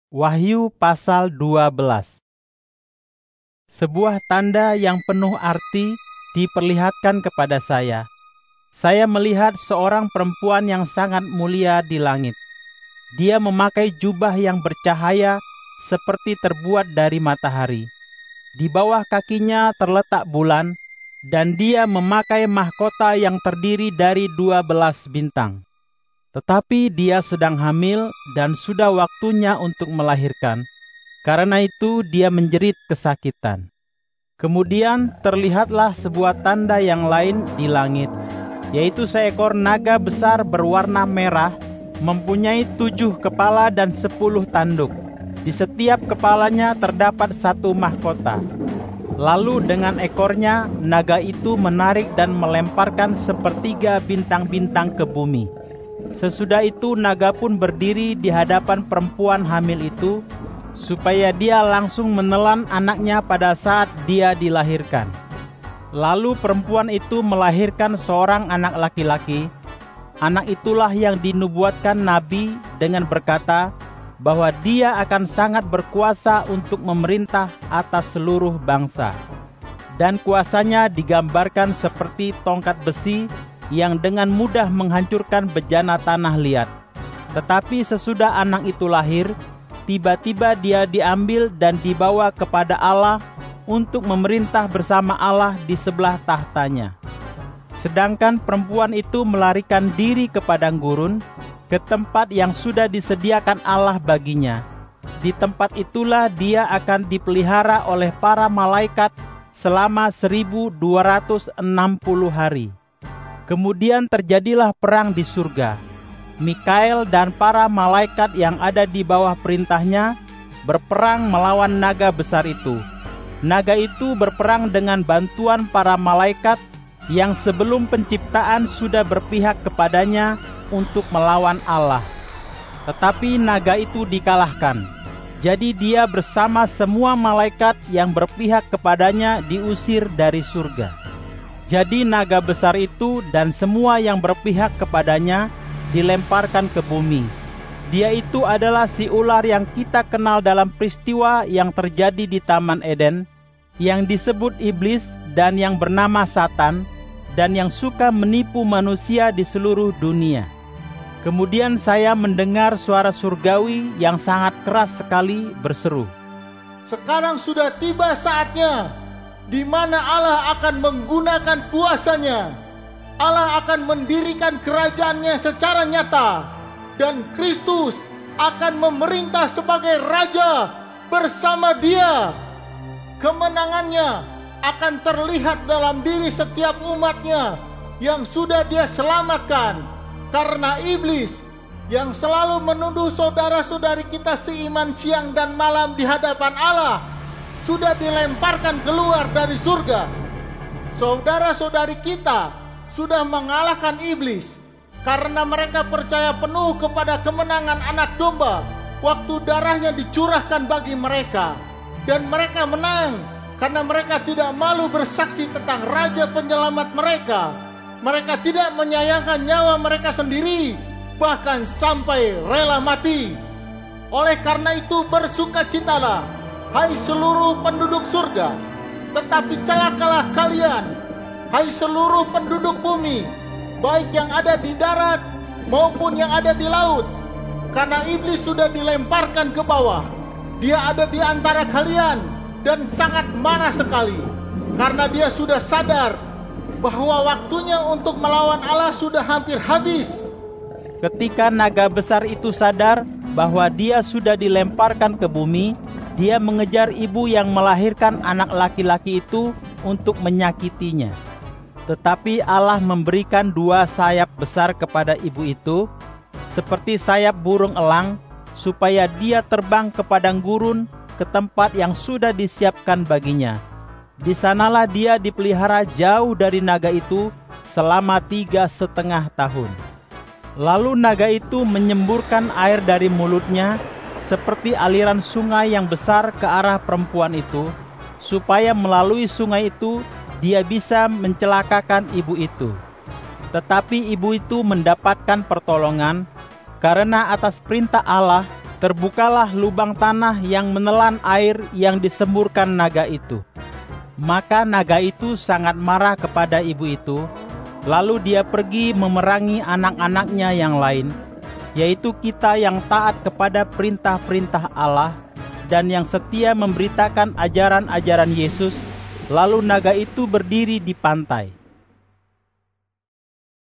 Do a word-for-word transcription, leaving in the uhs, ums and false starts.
Wahyu pasal dua belas. Sebuah tanda yang penuh arti diperlihatkan kepada saya. Saya melihat seorang perempuan yang sangat mulia di langit. Dia memakai jubah yang bercahaya seperti terbuat dari matahari. Di bawah kakinya terletak bulan, dan dia memakai mahkota yang terdiri dari dua belas bintang. Tetapi dia sedang hamil dan sudah waktunya untuk melahirkan. Karena itu dia menjerit kesakitan. Kemudian terlihatlah sebuah tanda yang lain di langit, yaitu seekor naga besar berwarna merah, mempunyai tujuh kepala dan sepuluh tanduk. Di setiap kepalanya terdapat satu mahkota. Lalu dengan ekornya, naga itu menarik dan melemparkan sepertiga bintang-bintang ke bumi. Sesudah itu naga pun berdiri di hadapan perempuan hamil itu, supaya dia langsung menelan anaknya pada saat dia dilahirkan. Lalu perempuan itu melahirkan seorang anak laki-laki. Anak itulah yang dinubuatkan Nabi dengan berkata bahwa dia akan sangat berkuasa untuk memerintah atas seluruh bangsa. Dan kuasanya digambarkan seperti tongkat besi yang dengan mudah menghancurkan bejana tanah liat. Tetapi sesudah anak itu lahir, tiba-tiba dia diambil dan dibawa kepada Allah untuk memerintah bersama Allah di sebelah tahtanya. Sedangkan perempuan itu melarikan diri ke padang gurun, ke tempat yang sudah disediakan Allah baginya. Di tempat itulah dia akan dipelihara oleh para malaikat selama seribu dua ratus enam puluh hari. Kemudian terjadilah perang di surga. Mikael dan para malaikat yang ada di bawah perintahnya berperang melawan naga besar itu. Naga itu berperang dengan bantuan para malaikat yang sebelum penciptaan sudah berpihak kepadanya untuk melawan Allah. Tetapi naga itu dikalahkan. Jadi dia bersama semua malaikat yang berpihak kepadanya diusir dari surga. Jadi naga besar itu dan semua yang berpihak kepadanya dilemparkan ke bumi. Dia itu adalah si ular yang kita kenal dalam peristiwa yang terjadi di Taman Eden, yang disebut iblis dan yang bernama Satan, dan yang suka menipu manusia di seluruh dunia. Kemudian saya mendengar suara surgawi yang sangat keras sekali berseru, "Sekarang sudah tiba saatnya di mana Allah akan menggunakan kuasanya. Allah akan mendirikan kerajaannya secara nyata, dan Kristus akan memerintah sebagai Raja bersama Dia. Kemenangannya akan terlihat dalam diri setiap umatnya yang sudah Dia selamatkan, karena iblis yang selalu menuduh saudara-saudari kita seiman siang dan malam di hadapan Allah sudah dilemparkan keluar dari surga. Saudara-saudari kita sudah mengalahkan iblis karena mereka percaya penuh kepada kemenangan anak domba waktu darahnya dicurahkan bagi mereka. Dan mereka menang karena mereka tidak malu bersaksi tentang Raja Penyelamat mereka. Mereka tidak menyayangkan nyawa mereka sendiri, bahkan sampai rela mati. Oleh karena itu bersukacitalah, hai seluruh penduduk surga, tetapi celakalah kalian, hai seluruh penduduk bumi, baik yang ada di darat maupun yang ada di laut, karena iblis sudah dilemparkan ke bawah. Dia ada di antara kalian dan sangat marah sekali, karena dia sudah sadar bahwa waktunya untuk melawan Allah sudah hampir habis." Ketika naga besar itu sadar bahwa dia sudah dilemparkan ke bumi, dia mengejar ibu yang melahirkan anak laki-laki itu untuk menyakitinya. Tetapi Allah memberikan dua sayap besar kepada ibu itu, seperti sayap burung elang, supaya dia terbang ke padang gurun, ke tempat yang sudah disiapkan baginya. Di sanalah dia dipelihara jauh dari naga itu selama tiga setengah tahun. Lalu naga itu menyemburkan air dari mulutnya seperti aliran sungai yang besar ke arah perempuan itu, supaya melalui sungai itu dia bisa mencelakakan ibu itu. Tetapi ibu itu mendapatkan pertolongan, karena atas perintah Allah terbukalah lubang tanah yang menelan air yang disemburkan naga itu. Maka naga itu sangat marah kepada ibu itu, lalu dia pergi memerangi anak-anaknya yang lain, yaitu kita yang taat kepada perintah-perintah Allah dan yang setia memberitakan ajaran-ajaran Yesus. Lalu naga itu berdiri di pantai.